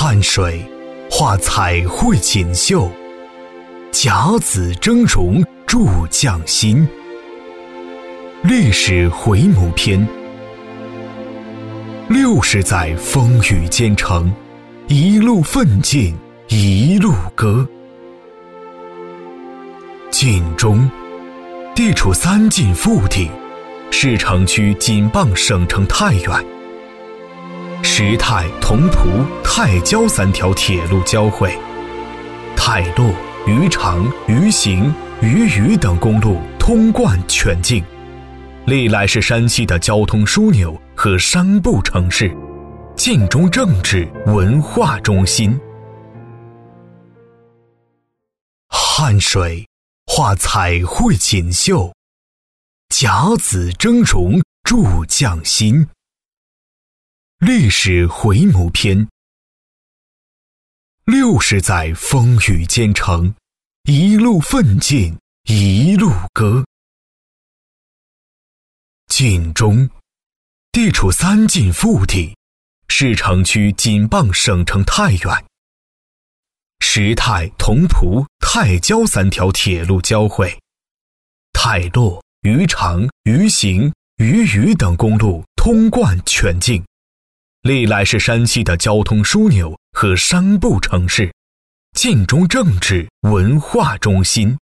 汉水画彩绘锦绣，甲子峥嵘铸匠心。历史回眸篇，60载风雨兼程，一路奋进一路歌。晋中地处三晋腹地，市城区紧傍省城太原，石太、同蒲、太交3条铁路交汇，太洛、余长、余行、余余等公路通贯全境，历来是山西的交通枢纽和商埠城市，晋中政治文化中心。汉水画彩绘锦绣，甲子峥嵘铸匠心。历史回眸篇，60载风雨兼程，一路奋进一路歌。晋中地处三晋腹地，市城区紧傍省城太原，石太、同蒲、太交3条铁路交汇，太洛、余长、余行、余余等公路通贯全境，历来是山西的交通枢纽和商埠城市，晋中政治文化中心。